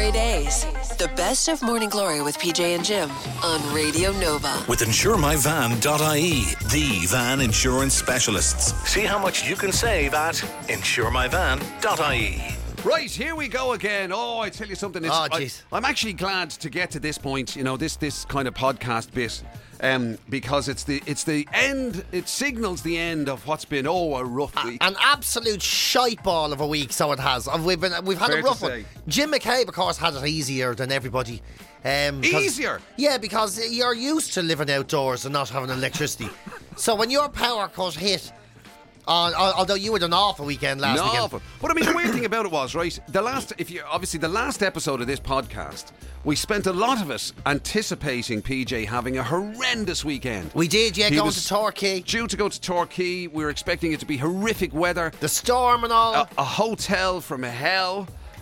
weekday days. The best of Morning Glory with PJ and Jim on Radio Nova. With InsureMyVan.ie, the van insurance specialists. See how much you can save at InsureMyVan.ie. Right, here we go again. Oh, I tell you something. I'm actually glad to get to this point, this kind of podcast bit. Because it's the end. It signals the end of what's been a rough week. An absolute shite ball of a week. So it has. We've had a rough one. Jim McCabe, of course, had it easier than everybody. Easier? Yeah, because you're used to living outdoors and not having electricity. So when your power cut hit. Although you had an awful weekend last weekend. But I mean, the weird thing about it was, right, the last episode of this podcast, we spent a lot of it anticipating PJ having a horrendous weekend. We did, yeah, going to Torquay. Due to go to Torquay, we were expecting it to be horrific weather. The storm and all. A hotel from hell.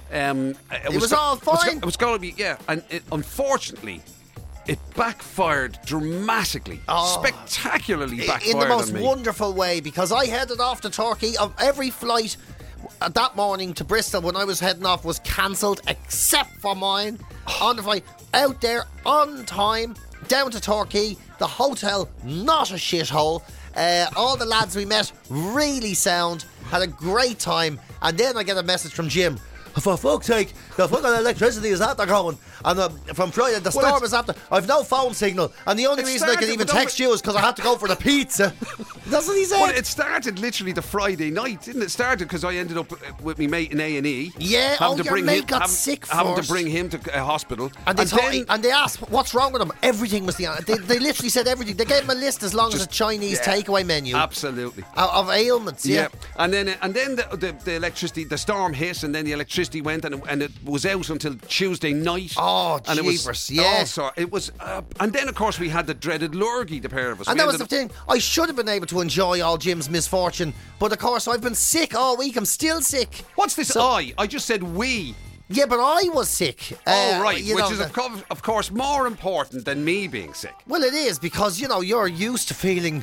It was all fine. It was going to be, yeah, and unfortunately... It backfired dramatically, spectacularly backfired in the most wonderful way, because I headed off to Torquay. Of every flight that morning to Bristol when I was heading off was cancelled except for mine. On the flight out there on time down to Torquay, the hotel not a shithole. All the lads we met really sound, had a great time, and then I get a message from Jim. For fuck's sake, the fucking electricity is after coming. And from Friday, the storm is after. I've no phone signal. And the only reason I can even text you is because I had to go for the pizza. That's what he said. Well, it started literally the Friday night, didn't it? It started because I ended up with my mate in A&E. Yeah, your mate got sick first. Having to bring him to a hospital. And they asked, what's wrong with him? Everything was the... They literally said everything. They gave him a list as long as a Chinese takeaway menu. Absolutely. Of ailments, yeah. And then the electricity, the storm hit, and then the electricity went, and it was out until Tuesday night. Oh, and jeepers, yeah. It was, and then of course we had the dreaded lurgy, the pair of us. And that was the thing. I should have been able to enjoy all Jim's misfortune, but of course I've been sick all week. I'm still sick. What's this? I just said we. Yeah, but I was sick. Right, which is of course more important than me being sick. Well, it is, because you're used to feeling,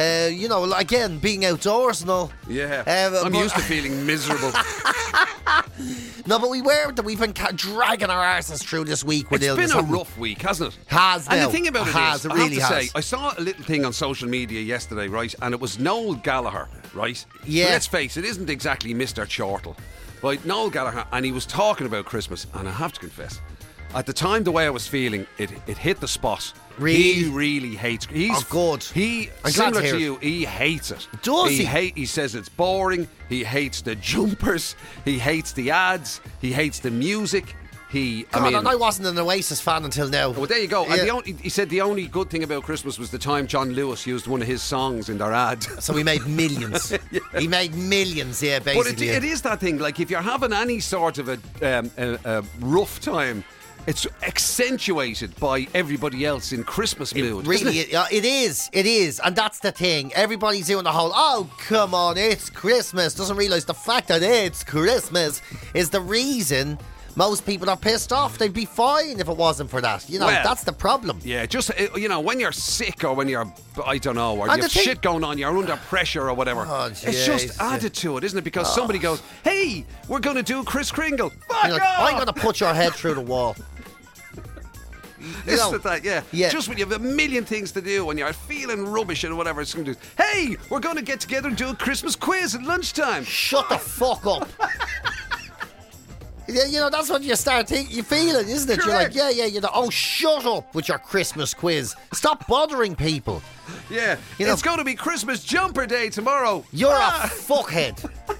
again, being outdoors and all. Yeah, I'm used to feeling miserable. No, but we've been dragging our arses through this week with illness. It's been a rough week, hasn't it? Has now. And the thing about it is, it really I have to say, I saw a little thing on social media yesterday, right, and it was Noel Gallagher, right? Yeah. So let's face it, isn't exactly Mr. Chortle. Right, Noel Gallagher, and he was talking about Christmas, and I have to confess, at the time, the way I was feeling, it hit the spot. Really? He really hates. Good. Similar to you, he hates it. Does he? He says it's boring. He hates the jumpers. He hates the ads. He hates the music. I wasn't an Oasis fan until now. Well, there you go. Yeah. And he said the only good thing about Christmas was the time John Lewis used one of his songs in their ad. So he made millions. Yeah. He made millions, yeah, basically. But it is that thing, like if you're having any sort of a rough time, it's accentuated by everybody else in Christmas mood. It is. And that's the thing. Everybody's doing the whole, oh, come on, it's Christmas. Doesn't realise the fact that it's Christmas is the reason most people are pissed off. They'd be fine if it wasn't for that. That's the problem. Yeah, just, when you're sick or when you're, I don't know, or you have shit going on, you're under pressure or whatever. Oh, it's just added to it, isn't it? Because somebody goes, hey, we're going to do Kris Kringle. I'm going to put your head through the wall. Yeah. Just when you have a million things to do and you're feeling rubbish and whatever, it's going to do, hey, we're going to get together and do a Christmas quiz at lunchtime. Shut the fuck up. That's what you start feeling, isn't it? Correct. You're like, oh, shut up with your Christmas quiz. Stop bothering people. Yeah, it's going to be Christmas jumper day tomorrow. You're a fuckhead.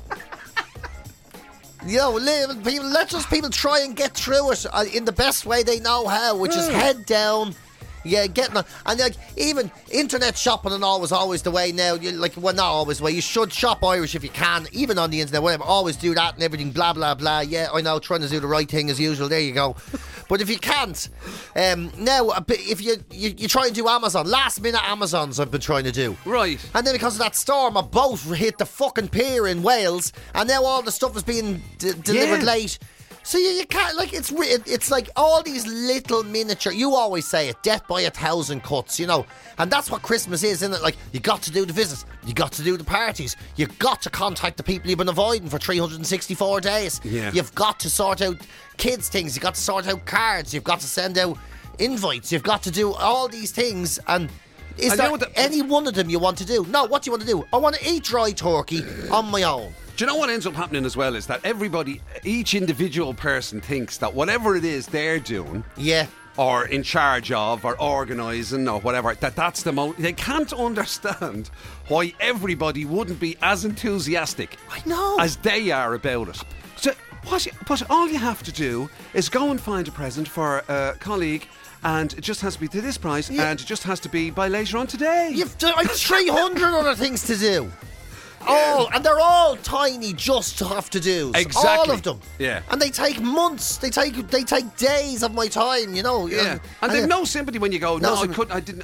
Let just people try and get through it in the best way they know how, which is head down. Yeah, getting on. And even internet shopping and all was always the way now. Not always the way. You should shop Irish if you can, even on the internet, whatever. Always do that and everything, blah, blah, blah. Yeah, I know, trying to do the right thing as usual. There you go. But if you can't, now, if you try and do Amazon, last minute Amazons I've been trying to do. Right. And then because of that storm, a boat hit the fucking pier in Wales, and now all the stuff is being delivered late. So you can't, like, it's like all these little miniature, you always say it, death by 1,000 cuts, you know, and that's what Christmas is, isn't it? Like, you got to do the visits, you got to do the parties, you got to contact the people you've been avoiding for 364 days. Yeah. You've got to sort out kids' things, you've got to sort out cards, you've got to send out invites, you've got to do all these things, and is there any one of them you want to do? No, what do you want to do? I want to eat dry turkey on my own. Do you know what ends up happening as well is that everybody, each individual person thinks that whatever it is they're doing, or in charge of, or organising, or whatever, that's the most. They can't understand why everybody wouldn't be as enthusiastic, as they are about it. So, but all you have to do is go and find a present for a colleague. And it just has to be to this price, and it just has to be by later on today. You've 300 other things to do. Oh, and they're all tiny, just to have to do. Exactly. All of them. Yeah. And they take months. They take days of my time. You know. Yeah. And they've no sympathy when you go. No, I couldn't. I didn't.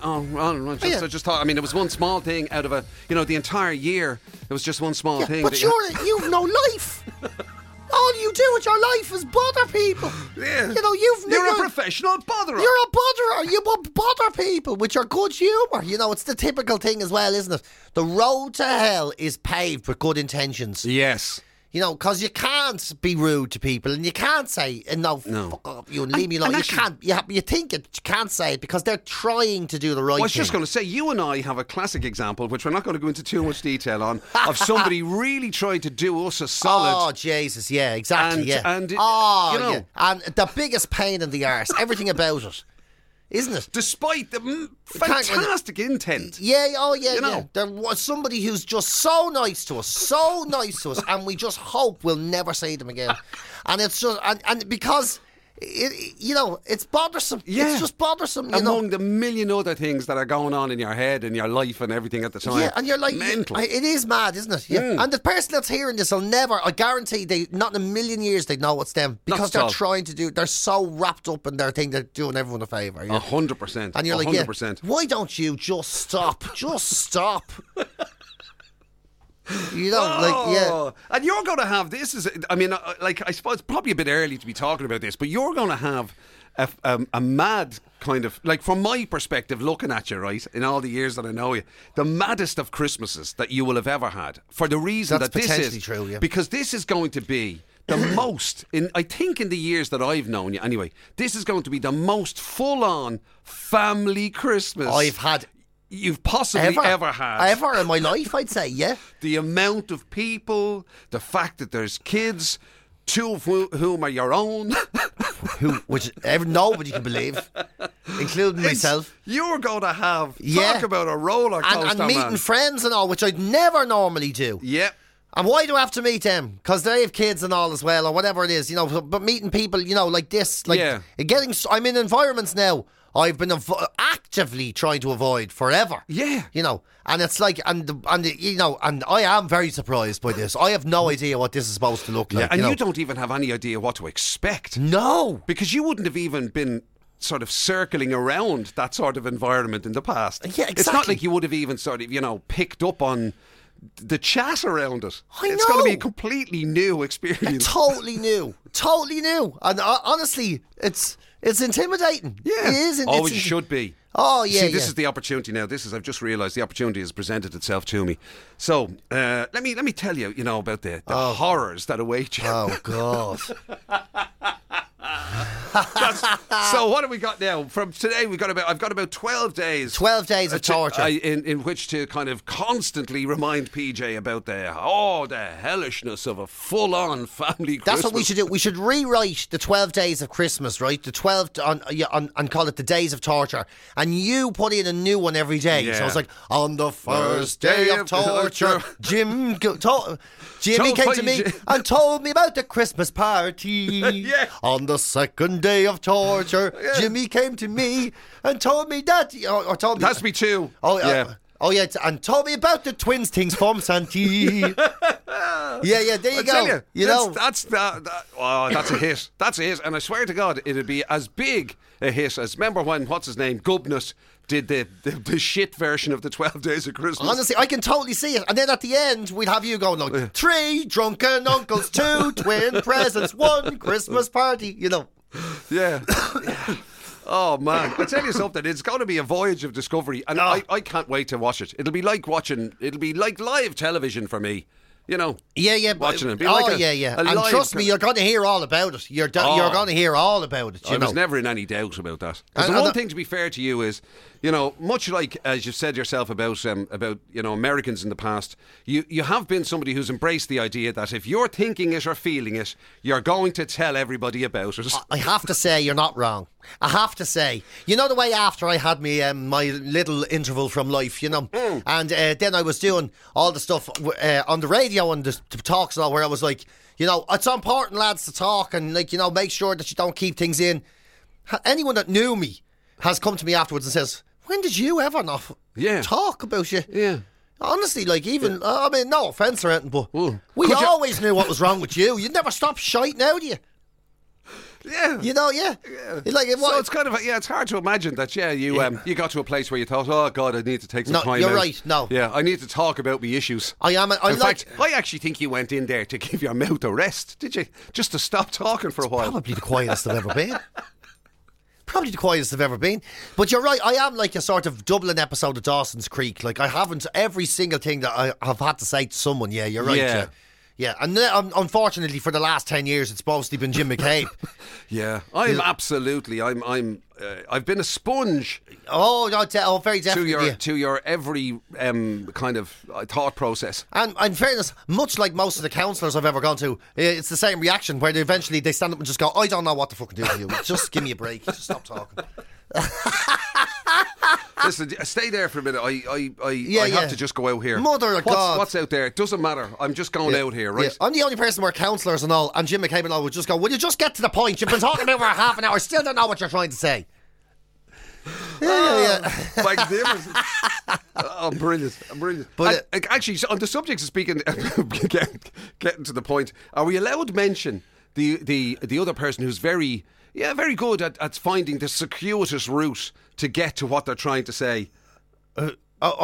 I just thought. I mean, it was one small thing out of the entire year. It was just one small thing. But you've no life. All you do with your life is bother people. Yeah. You know, you're a professional botherer. You're a botherer. You bother people with your good humour. You know, it's the typical thing as well, isn't it? The road to hell is paved with good intentions. Yes. You know, because you can't be rude to people, and you can't say, no, fuck off, you leave me alone. You can't. You think it, you can't say it because they're trying to do the right thing. I was just going to say, you and I have a classic example, which we're not going to go into too much detail on, of somebody really trying to do us a solid. Oh, Jesus, yeah, exactly, and you know. Yeah. And the biggest pain in the arse, everything about it. Isn't it? Despite the fantastic intent. Yeah, you know. There was somebody who's just so nice to us, and we just hope we'll never see them again. And it's just, and because, it's bothersome. Yeah. It's just bothersome, Among the million other things that are going on in your head and your life and everything at the time. Yeah, and you're like, mental. It is mad, isn't it? Yeah. And the person that's hearing this will never, I guarantee not in a million years they'd know it's them. Because they're so wrapped up in their thing, they're doing everyone a favour. 100%. And you're 100%. like, why don't you just stop? Just stop. You know, And you're going to have this I suppose it's probably a bit early to be talking about this, but you're going to have a mad kind of, like, from my perspective, looking at you, right, in all the years that I know you, the maddest of Christmases that you will have ever had, for the reason that's that this potentially is true, yeah. Because this is going to be the most, I think in the years that I've known you anyway, this is going to be the most full-on family Christmas I've had you've possibly ever had. Ever in my life, I'd say, yeah. The amount of people, the fact that there's kids, two of whom are your own. Which nobody can believe, including myself. You're going to have, talk about a roller coaster, and meeting friends and all, which I'd never normally do. Yeah. And why do I have to meet them? Because they have kids and all as well, or whatever it is, you know. But meeting people, you know, like this, like I'm in environments now I've been actively trying to avoid forever. Yeah. You know, and it's like, and I am very surprised by this. I have no idea what this is supposed to look like. Yeah, and you don't even have any idea what to expect. No. Because you wouldn't have even been sort of circling around that sort of environment in the past. Yeah, exactly. It's not like you would have even sort of, picked up on the chat around it. It's know. going to be a completely new experience. Totally new. And honestly, it's intimidating. Yeah. It is. It should be. Oh, yeah. See, this is the opportunity now. I've just realised the opportunity has presented itself to me. So, let me tell you, about the horrors that await you. Oh, God. So what have we got now? From today, I've got about 12 days. 12 days of torture. In which to kind of constantly remind PJ about the hellishness of a full-on family Christmas. That's what we should do. We should rewrite the 12 days of Christmas, right? The 12 and call it the days of torture. And you put in a new one every day. Yeah. So it's like, on the first day of torture, Jimmy came to me and told me about the Christmas party. Yeah. On the second day of torture, Jimmy came to me and told me that, or told me. It has to be two. Oh, yeah. And told me about the twins things from Santi. Yeah, there you go. That's a hit. That's a hit. And I swear to God, it'd be as big a hit as, remember when, what's his name, Gubnut did the shit version of the 12 Days of Christmas. Honestly, I can totally see it. And then at the end, we'd have you going like, 3 drunken uncles, 2 twin presents, 1 Christmas party, you know. Yeah. Oh man, I tell you something, it's going to be a voyage of discovery, and I can't wait to watch it. It'll be like live television for me. You know, watching it. And trust me, you're going to hear all about it. You're going to hear all about it. I was never in any doubt about that. Because the one thing, to be fair to you, is, you know, much like as you've said yourself about you know, Americans in the past, you have been somebody who's embraced the idea that if you're thinking it or feeling it, you're going to tell everybody about it. I have to say, you're not wrong. I have to say, you know, the way after I had me my little interval from life, you know, and then I was doing all the stuff on the radio and the talks and all, where I was like, you know, it's important, lads, to talk and, like, you know, make sure that you don't keep things in. Anyone that knew me has come to me afterwards and says, when did you ever not talk about you? Yeah. Honestly, like, even, I mean, no offence or anything, but we always knew what was wrong with you. You never stopped shiting out of you. Yeah, you know, like so it's kind of it's hard to imagine that. You got to a place where you thought, oh God, I need to take some time. You're out. right. No, I need to talk about my issues. In fact, I actually think you went in there to give your mouth a rest, did you? Just to stop talking for a while. Probably the quietest I've ever been. Probably the quietest I've ever been. But you're right, I am like a sort of Dublin episode of Dawson's Creek. Like, I haven't every single thing that I have had to say to someone. Yeah, you're right. Yeah, and unfortunately for the last 10 years, it's mostly been Jim McCabe. I've been a sponge. Oh, very definitely. To your every kind of thought process. And in fairness, much like most of the counsellors I've ever gone to, it's the same reaction where they eventually stand up and just go, I don't know what to fucking do with you. Just give me a break. Just stop talking. Listen, stay there for a minute. I have to just go out here. Mother of God. What's out there? It doesn't matter. I'm just going out here, right? I'm the only person where counsellors and all, and Jim McCabe and all would just go, will you just get to the point? You've been talking about for half an hour, still don't know what you're trying to say. Magnificent. Brilliant. But actually, on the subject of speaking, getting to the point, are we allowed to mention the other person who's very good at finding the circuitous route to get to what they're trying to say? Kelly.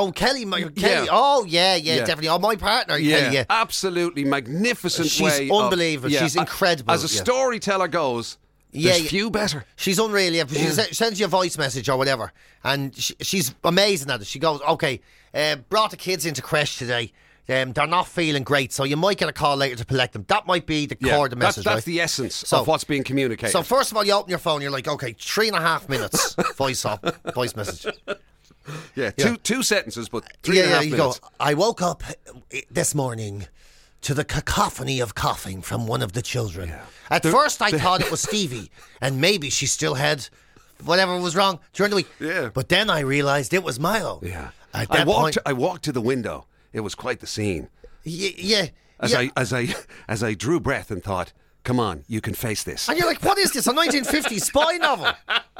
Oh, yeah, definitely. Oh, my partner, Kelly, yeah. Absolutely magnificent. She's unbelievable. She's incredible. As a storyteller goes, there's few better. She's unreal. Yeah. She sends you a voice message or whatever, and she's amazing at it. She goes, okay, brought the kids into creche today. They're not feeling great, so you might get a call later to collect them. That might be the core of the message. That's the essence of what's being communicated. So first of all, you open your phone, you're like, okay, 3.5 minutes voice message. Yeah, two sentences, but 3.5 minutes. You go, I woke up this morning to the cacophony of coughing from one of the children. Yeah. At first, I thought it was Stevie, and maybe she still had whatever was wrong during the week. Yeah. But then I realised it was Milo. Yeah. I walked to the window. It was quite the scene. As I drew breath and thought, come on, you can face this. And you're like, what is this, a 1950s spy novel?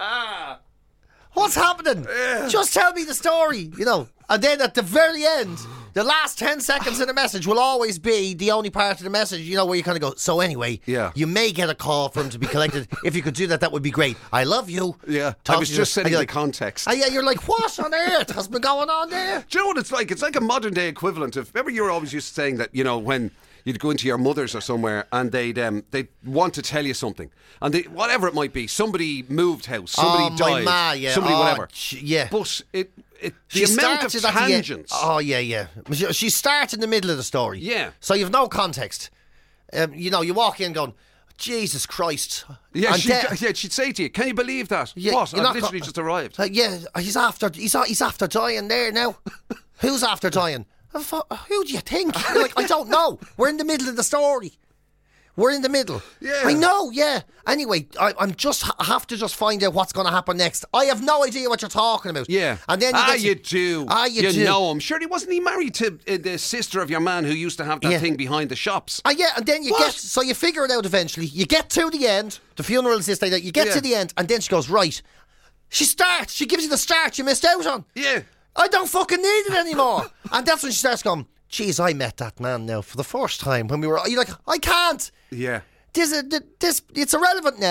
What's happening? Yeah. Just tell me the story, you know. And then at the very end, the last 10 seconds of the message will always be the only part of the message, you know, where you kind of go, so anyway, you may get a call for him to be collected. If you could do that, that would be great. I love you. Yeah, I was just setting the context. You're like, what on earth has been going on there? Do you know what it's like? It's like a modern day equivalent of, remember you were always used to saying that, you know, when you'd go into your mother's or somewhere and they'd want to tell you something. And whatever it might be, somebody moved house, somebody died, somebody whatever. But the amount of tangents. She starts in the middle of the story. Yeah. So you've no context. You know, you walk in going, Jesus Christ. Yeah, she'd say to you, can you believe that? What? I've literally just arrived. He's after dying there now. Who's after dying? Who do you think? You're like, I don't know. We're in the middle of the story. We're in the middle. Yeah. I know, yeah. Anyway, I have to just find out what's going to happen next. I have no idea what you're talking about. Yeah. And then you do. You do. Know him. Surely wasn't he married to the sister of your man who used to have that thing behind the shops? And then you so you figure it out eventually. You get to the end. The funeral is this day. You get to the end, and then she goes, right. She starts. She gives you the start you missed out on. Yeah. I don't fucking need it anymore. And that's when she starts going, geez, I met that man now for the first time when we were... You're like, I can't. Yeah. This it's irrelevant now.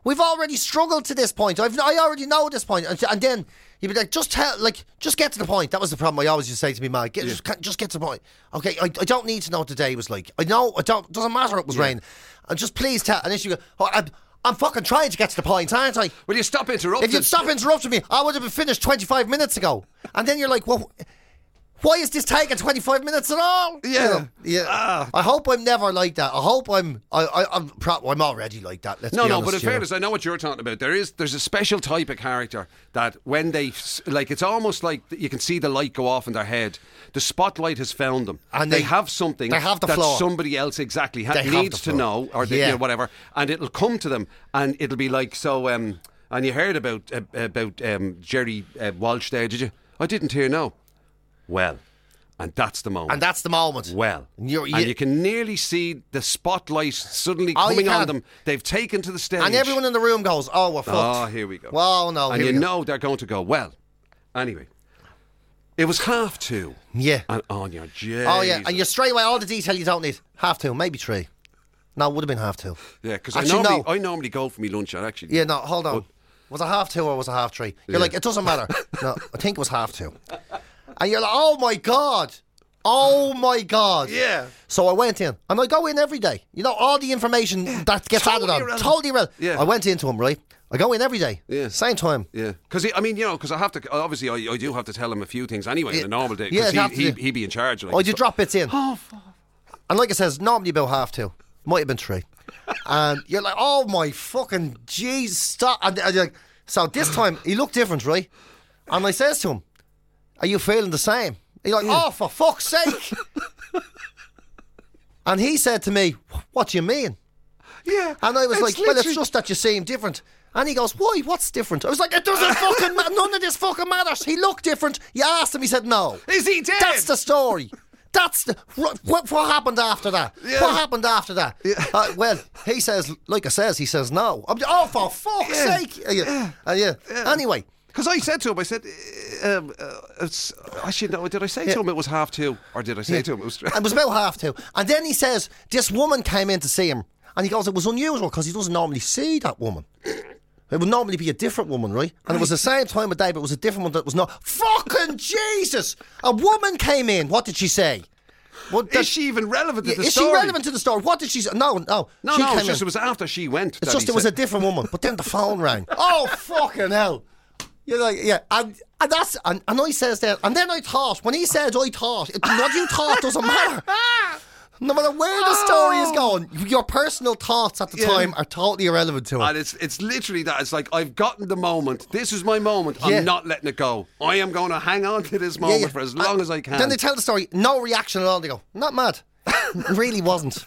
We've already struggled to this point. I already know this point. And then you'd be like, just get to the point. That was the problem I always used to say to me, man. Just get to the point. Okay, I don't need to know what the day was like. I know, doesn't matter it was raining. And just please tell. And then you go, I'm fucking trying to get to the point, aren't I? Will you stop interrupting? If you'd stop interrupting me, I would have been finished 25 minutes ago. And then you're like, well, why is this taking 25 minutes at all? Yeah. I hope I'm never like that. I hope I'm already like that. Let's be honest, but in fairness, I know what you're talking about. There's a special type of character that when they, like, it's almost like you can see the light go off in their head. The spotlight has found them. And they have something that floor. Somebody else exactly needs to know, or whatever, and it'll come to them, and it'll be like, so, and you heard about Jerry Walsh there, did you? I didn't hear, no. Well, and that's the moment. Well, and you can nearly see the spotlight suddenly coming on them. They've taken to the stage. And everyone in the room goes, oh, we're fucked. Oh, here we go. Well, no, and you know they're going to go, well. Anyway, it was 2:30. Yeah. And on your Jesus. Oh, yeah, and you're straight away, all the detail you don't need. 2:30, maybe 3. No, it would have been 2:30. Yeah, because I normally go for me lunch, actually. Yeah, no, hold on. Was it 2:30 or was it 3:30? You're like, it doesn't matter. No, I think it was 2:30. And you're like, oh my God. Yeah. So I went in, and I go in every day. You know, all the information that gets added on. Totally irrelevant. Yeah. I went into him, right? I go in every day. Yeah. Same time. Yeah. Because, I have to, obviously, I do have to tell him a few things anyway in a normal day. Yeah, because he'd be in charge. Like, I do drop bits in. Oh, fuck. And like it says, normally about 2:30. Might have been 3. And you're like, oh my fucking jeez, stop. And you're like, so this time, he looked different, right? And I says to him, are you feeling the same? He's like, oh, for fuck's sake. And he said to me, what do you mean? Yeah. And I was like, well, it's just that you seem different. And he goes, why? What's different? I was like, it doesn't fucking matter. None of this fucking matters. He looked different. You asked him, he said no. Is he dead? That's the story. That's the... What happened after that? Yeah. What happened after that? Yeah. Well, he says, like I says, he says no. Oh, for fuck's sake. Yeah. Anyway. Because I said to him, did I say to him it was 2:30? Or did I say to him it was... It was about 2:30. And then he says, this woman came in to see him. And he goes, it was unusual because he doesn't normally see that woman. It would normally be a different woman, right? And it was the same time of day, but it was a different one that was not... Fucking Jesus! A woman came in. What did she say? Is she even relevant to the story? Is she relevant to the story? What did she say? No. It was after she went. It's just it was a different woman. But then the phone rang. Oh, fucking hell. You're like, yeah. And that's... And I says that. And then I thought, when he said I thought, what you thought doesn't matter. No matter where the story is going, your personal thoughts at the time are totally irrelevant to it. And it's literally that. It's like, I've gotten the moment. This is my moment. I'm not letting it go. I am going to hang on to this moment for as long as I can. Then they tell the story, no reaction at all. They go, not mad. It really wasn't.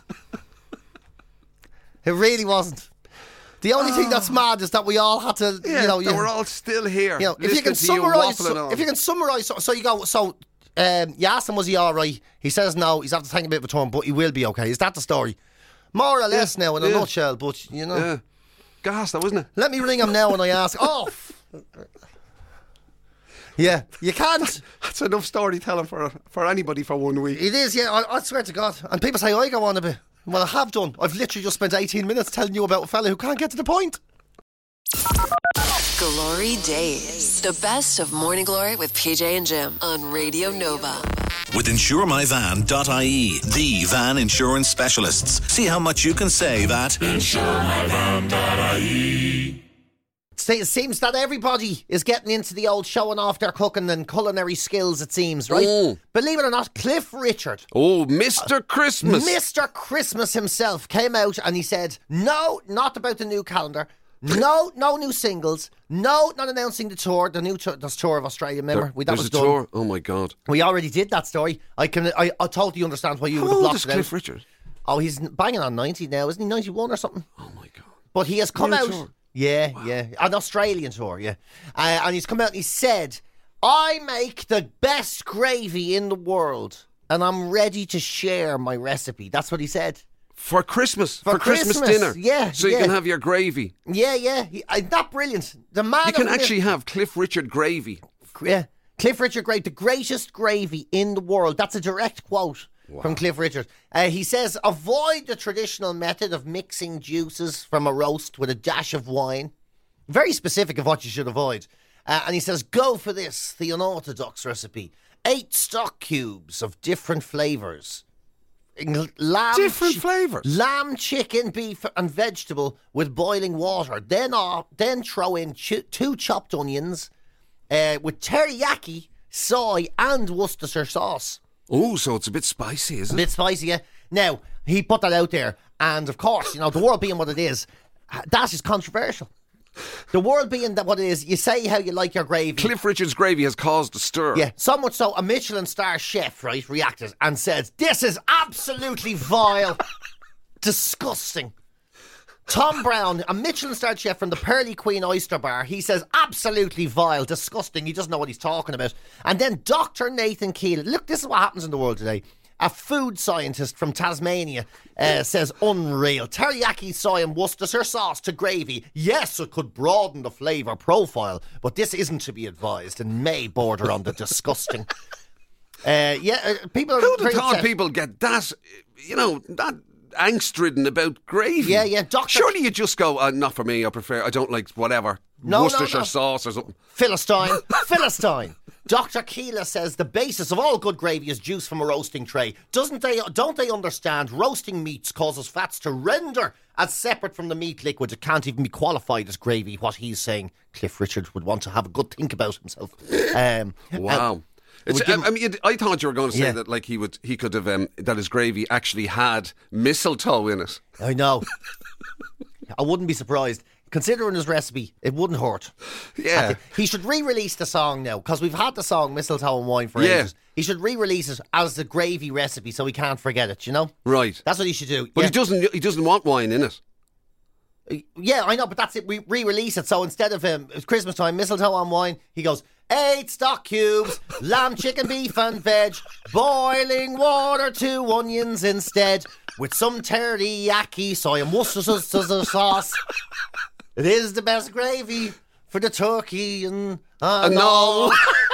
It really wasn't. The only thing that's mad is that we all had to, that we're all still here. If you can summarise, so you go, so... you asked him, was he alright? He says no, he's after taking a bit of a turn, but he will be okay. Is that the story? More or less now in a nutshell, but Yeah. Gas, that wasn't it? Let me ring him now and I ask. Yeah, you can't. That's enough storytelling for anybody for 1 week. It is, yeah, I swear to God. And people say, I go on a bit. Well, I have done. I've literally just spent 18 minutes telling you about a fella who can't get to the point. Glory Days. The best of Morning Glory with PJ and Jim on Radio Nova. With InsureMyVan.ie, the van insurance specialists. See how much you can save at InsureMyVan.ie. It seems that everybody is getting into the old showing off their cooking and culinary skills, it seems, right? Believe it or not, Cliff Richard. Oh, Mr. Christmas. Mr. Christmas himself came out and he said, no, not about the new calendar. No new singles. No, not announcing the tour. The new tour, this tour of Australia. Remember, that was done. Tour. Oh my God, we already did that story. I totally understand why you would have blocked it. How old is Cliff Richard? Oh, he's banging on 90 now, isn't he? 91 or something. Oh my God! But he has come out. Tour. Yeah, an Australian tour. Yeah, and he's come out and he said, "I make the best gravy in the world, and I'm ready to share my recipe." That's what he said. For Christmas. For Christmas dinner. Yeah. So you can have your gravy. Yeah. That brilliant. The man. You can actually have Cliff Richard gravy. Yeah. Cliff Richard gravy, the greatest gravy in the world. That's a direct quote from Cliff Richard. He says, avoid the traditional method of mixing juices from a roast with a dash of wine. Very specific of what you should avoid. And he says, go for this, the unorthodox recipe. 8 stock cubes of different flavours. Different flavours? Lamb, chicken, beef and vegetable with boiling water. Then throw in 2 chopped onions with teriyaki, soy and Worcestershire sauce. Oh, so it's a bit spicy, isn't it? A bit spicy, yeah. Now, he put that out there, and of course, you know, the world being what it is, that is controversial. The world being that what it is, you say how you like your gravy. Cliff Richard's gravy has caused a stir. Yeah, so much so, a Michelin star chef, right, reacted and said, this is absolutely vile. Disgusting. Tom Brown, a Michelin star chef from the Pearly Queen Oyster Bar, he says, absolutely vile, disgusting. He doesn't know what he's talking about. And then Dr. Nathan Keelan, look, this is what happens in the world today. A food scientist from Tasmania says, unreal. Teriyaki, soy and Worcestershire sauce to gravy. Yes, it could broaden the flavour profile, but this isn't to be advised and may border on the disgusting. People are Who'd have very thought upset. people get that, you know, that angst-ridden about gravy? Yeah, Doctor. Surely you just go, not for me, I don't like whatever. Worcestershire sauce or something. Philistine. Dr. Keela says the basis of all good gravy is juice from a roasting tray. Don't they understand roasting meats causes fats to render as separate from the meat liquid? It can't even be qualified as gravy. What he's saying, Cliff Richard would want to have a good think about himself. Wow. I thought you were going to say that, like, he could have that his gravy actually had mistletoe in it. I know. I wouldn't be surprised. Considering his recipe, it wouldn't hurt. Yeah. He should re-release the song now, because we've had the song Mistletoe and Wine for ages. He should re-release it as the gravy recipe so we can't forget it, you know? Right. That's what he should do. But he doesn't want wine in it. Yeah, I know, but that's it. We re-release it. So instead of it's Christmas time, Mistletoe and Wine, he goes, 8 stock cubes, lamb, chicken, beef and veg, boiling water, 2 onions instead, with some teriyaki, soy and Worcestershire sauce. It is the best gravy for the turkey and no.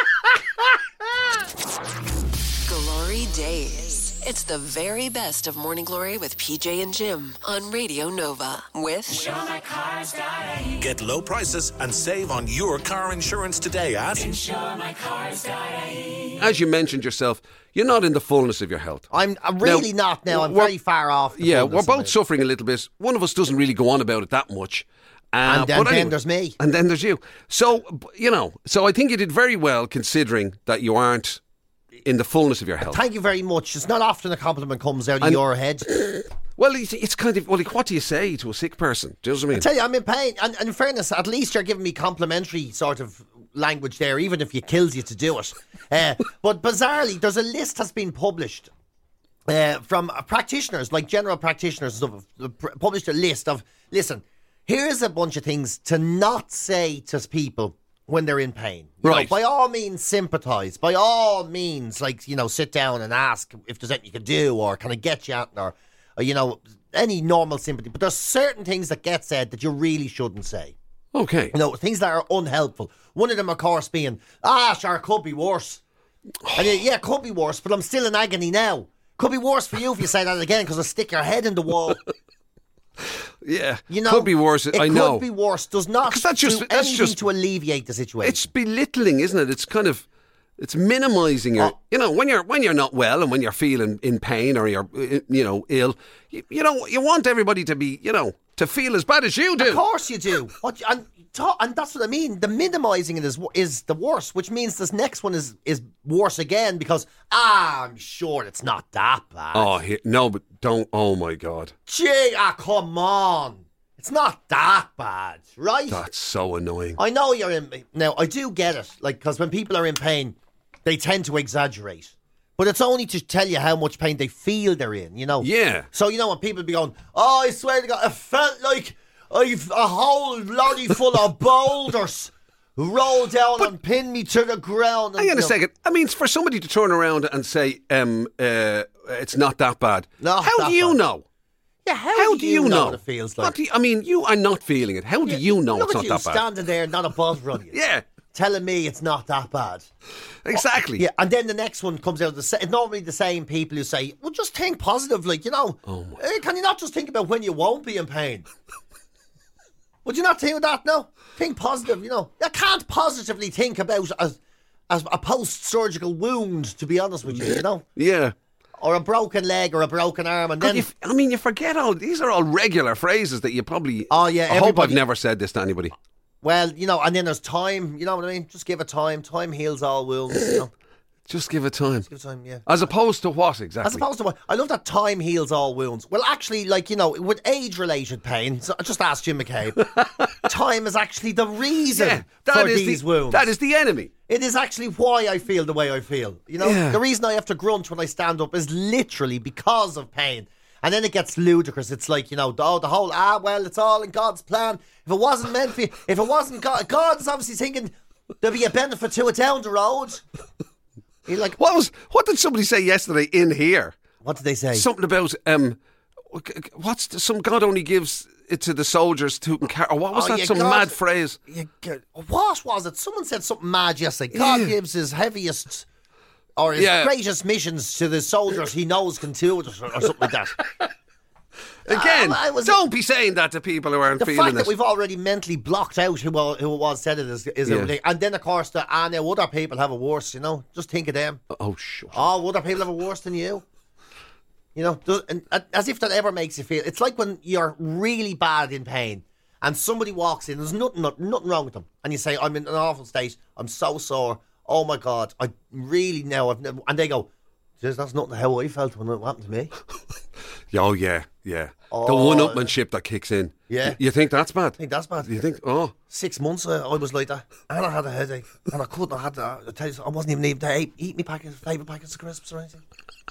Glory Days. It's the very best of Morning Glory with PJ and Jim on Radio Nova with InsureMyCars.ie. Get low prices and save on your car insurance today at InsureMyCars.ie. As you mentioned yourself, you're not in the fullness of your health. I'm really not now. I'm very far off. We're both suffering a little bit. One of us doesn't really go on about it that much. And then there's me. And then there's you. So, so I think you did very well considering that you aren't in the fullness of your health. Thank you very much. It's not often a compliment comes out of your head. Well, it's kind of, what do you say to a sick person? Do you know what I mean? I tell you, I'm in pain. And in fairness, at least you're giving me complimentary sort of language there, even if it kills you to do it. But bizarrely, there's a list has been published from practitioners, like general practitioners, published a list of, listen, here's a bunch of things to not say to people when they're in pain. You know, by all means, sympathise. By all means, sit down and ask if there's anything you can do, or can I get you out, or any normal sympathy. But there's certain things that get said that you really shouldn't say. Okay. Things that are unhelpful. One of them, of course, being, sure, it could be worse. And it could be worse, but I'm still in agony now. Could be worse for you if you say that again, because I'll stick your head in the wall. Yeah, could be worse. I know. It could be worse. Does not do anything to alleviate the situation. It's belittling, isn't it? It's kind of, it's minimising your. When you're not well and when you're feeling in pain or you're ill, you want everybody to be to feel as bad as you do. Of course you do. And that's what I mean. The minimising it is the worst, which means this next one is worse again because I'm sure it's not that bad. No, but don't. Oh my God. Gee, come on. It's not that bad, right? That's so annoying. I know you're in. Now I do get it, because when people are in pain, they tend to exaggerate. But it's only to tell you how much pain they feel they're in, Yeah. So, when people be going, I swear to God, I felt like I've a whole lorry full of boulders roll down and pin me to the ground. Hang on a second. I mean, for somebody to turn around and say, it's not that bad. How do you know? Yeah, how do you know what it feels like? You are not feeling it. How do you know it's not that bad? Standing there, not a buzz run you. Yeah. telling me it's not that bad. Exactly. Yeah, and then the next one comes out. It's normally the same people who say, well, just think positive. Like, can you not just think about when you won't be in pain? Would you not think of that? No. Think positive, You can't positively think about a post-surgical wound, to be honest with you, Yeah. Or a broken leg or a broken arm. And then... you forget these are all regular phrases that you probably... Oh, yeah. I hope I've never said this to anybody. Well, and then there's time, you know what I mean? Just give it time. Time heals all wounds, Just give it time. Just give it time, yeah. As opposed to what, exactly? As opposed to what? I love that time heals all wounds. Well, actually, with age-related pain, so I just asked Jim McCabe, time is actually the reason for these wounds. That is the enemy. It is actually why I feel the way I feel. The reason I have to grunt when I stand up is literally because of pain. And then it gets ludicrous. It's like, the whole, it's all in God's plan. If it wasn't meant for you, if it wasn't God's obviously thinking there'll be a benefit to it down the road. You're like, what did somebody say yesterday in here? What did they say? Something about, some God only gives it to the soldiers who can carry, or what was that, some mad phrase? What was it? Someone said something mad yesterday. God gives his heaviest... or his greatest missions to the soldiers he knows can do it, or something like that. Again, don't be saying that to people who aren't feeling it. The fact that we've already mentally blocked out who it was said it is and then of course now other people have it worse, just think of them. Oh, sure. Oh, other people have it worse than you. And as if that ever makes you feel. It's like when you're really bad in pain and somebody walks in, there's nothing wrong with them, and you say, I'm in an awful state, I'm so sore, oh my God, I really now and they go, that's not how I felt when it happened to me. Oh, yeah. The one-upmanship that kicks in. Yeah. You think that's bad? I think that's bad. You think, 6 months I was like that, and I had a headache, and I couldn't have had that. I wasn't even able to eat my favourite packets of crisps or anything.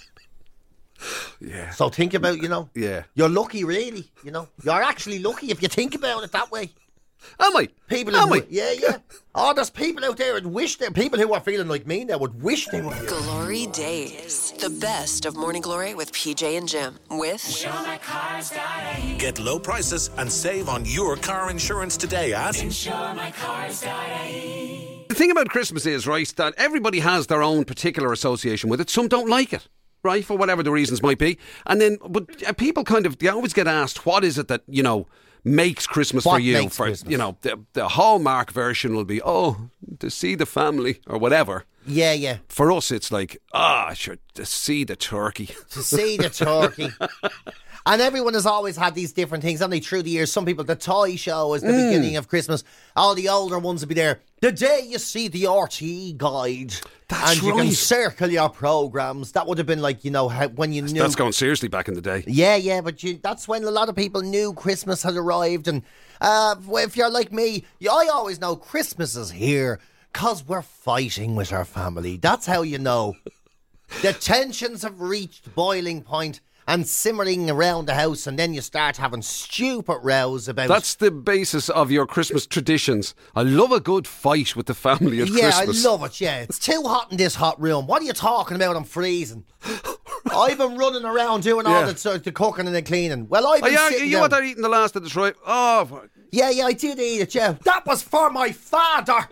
Yeah. So think about, Yeah. You're lucky, really, You're actually lucky if you think about it that way. Am I? Yeah. Oh, there's people out there that people who are feeling like me now would wish they were. Glory Days. The best of Morning Glory with PJ and Jim. With InsureMyCars.ie. Get low prices and save on your car insurance today at InsureMyCars.ie. The thing about Christmas is, right, that everybody has their own particular association with it. Some don't like it, right, for whatever the reasons might be. And then, but people they always get asked, what is it that, makes Christmas for you? The Hallmark version will be, to see the family or whatever. Yeah. For us, it's like, sure, to see the turkey. To see the turkey. And everyone has always had these different things, haven't they, through the years? Some people, the toy show is the beginning of Christmas. All the older ones will be there. The day you see the RTE guide. That's and you can circle your programmes. That would have been like, when you knew. That's going seriously back in the day. Yeah, but that's when a lot of people knew Christmas had arrived. And if you're like me, I always know Christmas is here because we're fighting with our family. That's how you know. The tensions have reached boiling point and simmering around the house, and then you start having stupid rows about... That's the basis of your Christmas traditions. I love a good fight with the family at Christmas. Yeah, I love it, yeah. It's too hot in this hot room. What are you talking about? I'm freezing. I've been running around doing all the cooking and the cleaning. Well, I've been sitting you what they're eating the last of the tripe? Oh. Yeah, I did eat it, yeah. That was for my father.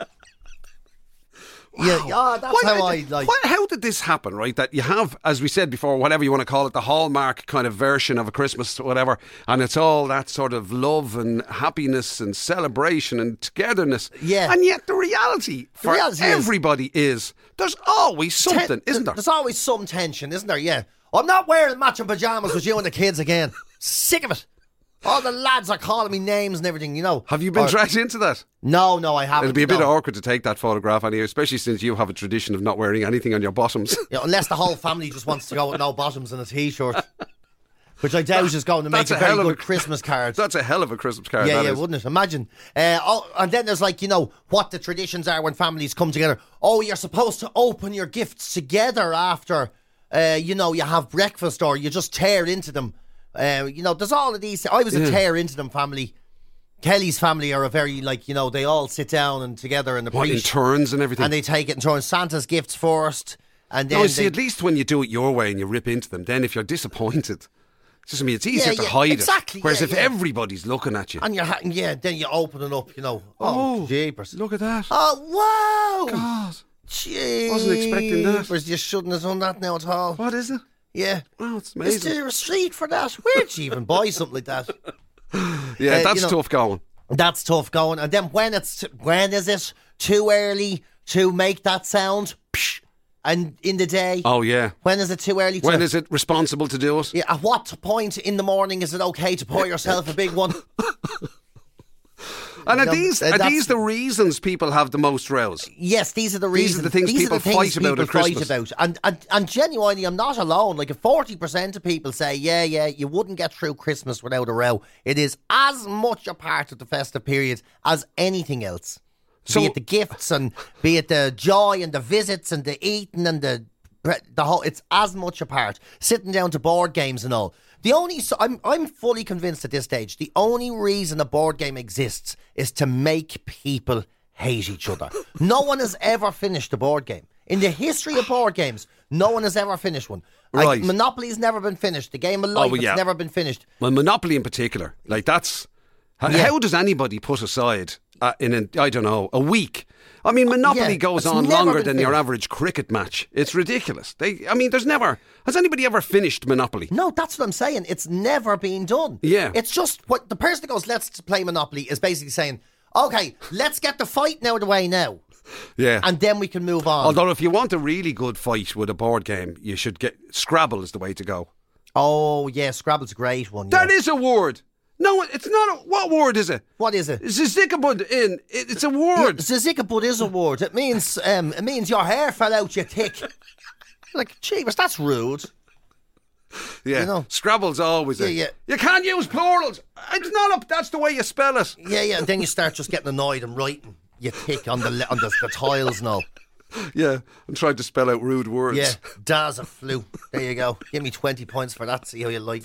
Wow. Yeah, that's how I like. How did this happen, right? That you have, as we said before, whatever you want to call it, the Hallmark kind of version of a Christmas, whatever, and it's all that sort of love and happiness and celebration and togetherness. Yeah. And yet the reality for everybody is there's always something, isn't there? There's always some tension, isn't there? Yeah. I'm not wearing matching pyjamas with you and the kids again. Sick of it. All the lads are calling me names and everything, Have you been dragged into that? No, I haven't. It'll be a bit awkward to take that photograph anyway, especially since you have a tradition of not wearing anything on your bottoms. Yeah, unless the whole family just wants to go with no bottoms and a T-shirt. Which I doubt is going to make a very good Christmas card. That's a hell of a Christmas card. Yeah, wouldn't it? Imagine. And then there's what the traditions are when families come together. Oh, you're supposed to open your gifts together after, you have breakfast, or you just tear into them. There's all of these. I was a tear into them family. Kelly's family are a very, they all sit down and together and appreciate. In turns and everything. And they take it in turns. Santa's gifts first. And then at least when you do it your way and you rip into them, then if you're disappointed, Just, I mean, it's easier to hide exactly, it. Whereas if everybody's looking at you. And then you open it up, you know. Oh, jeepers. Look at that. Oh, wow. God. Jeez. Wasn't expecting that. You shouldn't have done that now at all. What is it? Yeah. Wow, it's amazing. Is there a street for that? Where'd you even buy something like that? Yeah, that's tough going. That's tough going. And then when is it too early to make that sound? Psh, and in the day? Oh, yeah. When is it too early to... When is it responsible to do it? Yeah, at what point in the morning is it okay to pour yourself a big one? And are these the reasons people have the most rows? Yes, these are the reasons. These are the things people fight about at Christmas. And genuinely, I'm not alone. Like, if 40% of people say, yeah, you wouldn't get through Christmas without a row, it is as much a part of the festive period as anything else. Be it the gifts and be it the joy and the visits and the eating and the whole, it's as much a part. Sitting down to board games and all. I'm fully convinced at this stage, the only reason a board game exists is to make people hate each other. No one has ever finished a board game. In the history of board games, no one has ever finished one. Right. Monopoly's never been finished. The game of life has never been finished. Well, Monopoly in particular, like that's... How does anybody put aside, a week? I mean, Monopoly goes on longer than your average cricket match. It's ridiculous. Has anybody ever finished Monopoly? No, that's what I'm saying. It's never been done. Yeah. It's just what the person that goes, let's play Monopoly, is basically saying, okay, let's get the fight out of the way now. Yeah. And then we can move on. Although if you want a really good fight with a board game, you should get Scrabble is the way to go. Oh, yeah, Scrabble's a great one. That is a word. No, it's not. What word is it? What is it? Zizikabud it's a word. Yeah, Zizikabud is a word. It means your hair fell out your thick. Like, jeebus, that's rude. Yeah, you know? Scrabble's always You can't use plurals. It's not that's the way you spell it. Yeah, and then you start just getting annoyed and writing you thick on the tiles and all. Yeah, I'm trying to spell out rude words. Yeah, Daz a flu. There you go. Give me 20 points for that. See how you like.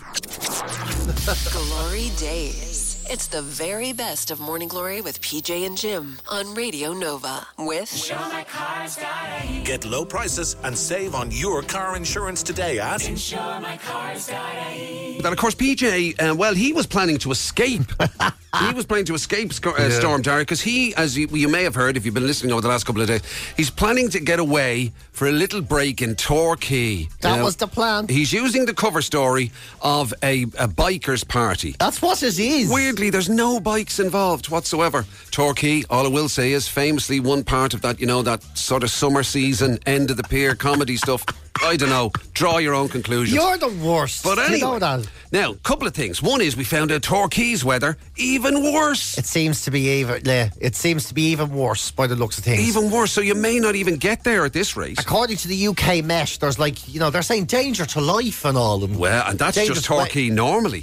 Glory Days. It's the very best of Morning Glory with PJ and Jim on Radio Nova with InsureMyCars.ie. Get low prices and save on your car insurance today at InsureMyCars.ie. And of course, PJ, he was planning to escape. He was planning to escape Storm Darragh because he, as you may have heard if you've been listening over the last couple of days, he's planning to get away for a little break in Torquay. That was the plan. He's using the cover story of a biker's party. That's what it is. Weirdly, there's no bikes involved whatsoever. Torquay, all I will say is famously one part of that, that sort of summer season, end of the pier comedy stuff. I don't know. Draw your own conclusions. You're the worst. But anyway, you know that. Now, a couple of things. One is we found out Torquay's weather even worse. It seems to be even worse by the looks of things. Even worse. So you may not even get there at this rate. According to the UK Met, there's they're saying danger to life and all. And that's just Torquay normally.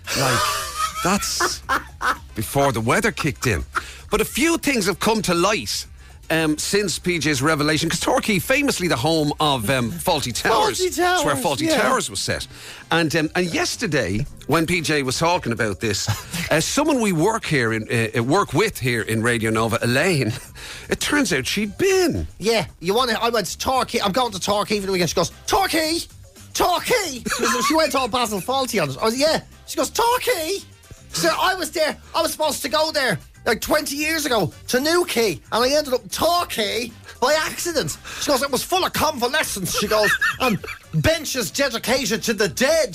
That's before the weather kicked in. But a few things have come to light since PJ's revelation, because Torquay, famously the home of Fawlty Towers. That's where Fawlty Towers was set. And yesterday, when PJ was talking about this, someone we work with here in Radio Nova, Elaine, it turns out she'd been. Yeah, I went to Torquay. I'm going to Torquay for the weekend. She goes, Torquay. She went all Basil Fawlty on it. She goes, Torquay. So I was there. I was supposed to go there like 20 years ago to Newquay, and I ended up Torquay by accident. She goes, it was full of convalescents. She goes, and benches dedicated to the dead.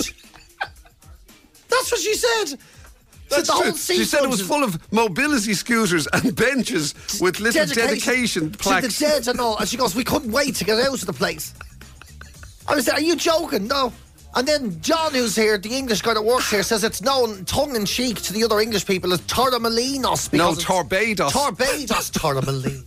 That's what she said. That's true. She said it was full of mobility scooters and benches with little dedication plaques. To the dead and all. And she goes, we couldn't wait to get out of the place. I was there, are you joking? No. And then John, who's here, the English guy that works here, says it's known tongue-in-cheek to the other English people as Torremolinos. No, Torbados. Torremolinos.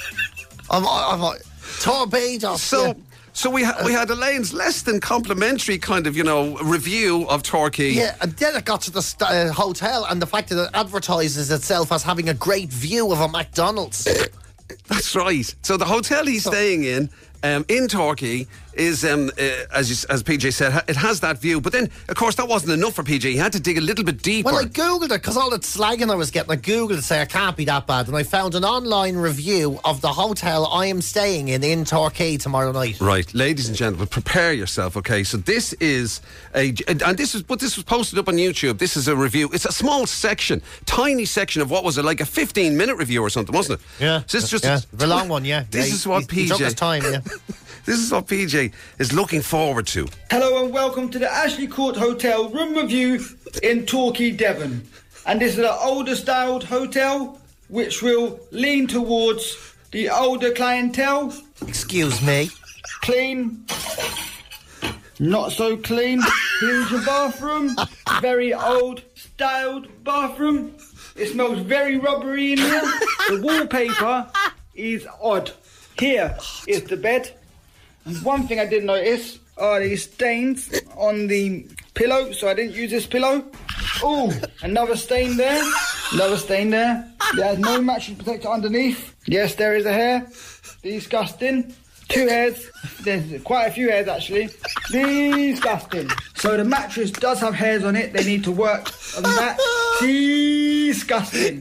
Torbados. So we had Elaine's less than complimentary kind of, review of Torquay. Yeah, and then it got to the hotel and the fact that it advertises itself as having a great view of a McDonald's. That's right. So the hotel he's staying in Torquay, is, as PJ said, it has that view. But then, of course, that wasn't enough for PJ. He had to dig a little bit deeper. Well, I googled it because all the slagging I was getting, I googled to say it can't be that bad, and I found an online review of the hotel I am staying in Torquay tomorrow night. Right, ladies and gentlemen, prepare yourself. Okay, so this is this was posted up on YouTube. This is a review. It's a small section, tiny section of what was it, like a 15-minute review or something, wasn't it? Yeah, so this is just the long one. Yeah, this is what PJ. He took his time. Yeah. This is what PJ is looking forward to. Hello and welcome to the Ashley Court Hotel room review in Torquay, Devon. And this is an older styled hotel which will lean towards the older clientele. Excuse me. Clean. Not so clean. Here's your bathroom. Very old styled bathroom. It smells very rubbery in here. The wallpaper is odd. Here is the bed. And one thing I did notice are these stains on the pillow, so I didn't use this pillow. Oh, another stain there. Another stain there. There's no mattress protector underneath. Yes, there is a hair. Disgusting. 2 hairs. There's quite a few hairs, actually. Disgusting. So the mattress does have hairs on it. They need to work on that. Disgusting.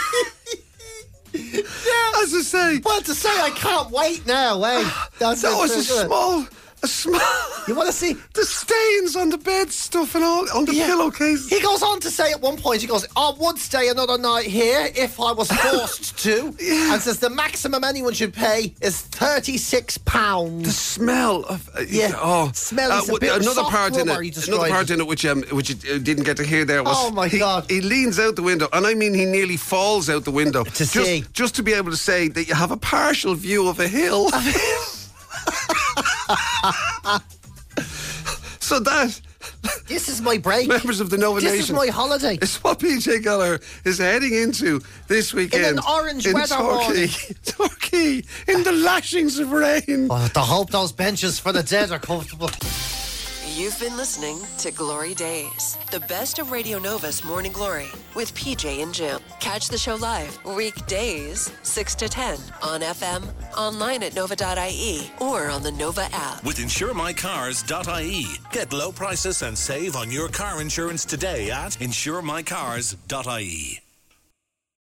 Yeah, as I say. Well, to say I can't wait now, eh? That was a small. You want to see the stains on the bed stuff and all on the pillowcase? He goes on to say at one point, he goes, I would stay another night here if I was forced to. And says the maximum anyone should pay is £36. The smell of smell is a bit another soft part rubber, in it. Another part in it which you didn't get to hear there was. Oh my God! He leans out the window, and I mean he nearly falls out the window just to be able to say that you have a partial view of a hill. So this is my break. Members of the Nova Nation. This is my holiday. It's what PJ Gallagher is heading into this weekend. In an orange weather morning. Torquay, in the lashings of rain. Oh, I hope those benches for the dead are comfortable. You've been listening to Glory Days, the best of Radio Nova's Morning Glory with PJ and Jim. Catch the show live weekdays 6 to 10 on FM, online at nova.ie or on the Nova app. With insuremycars.ie. Get low prices and save on your car insurance today at insuremycars.ie.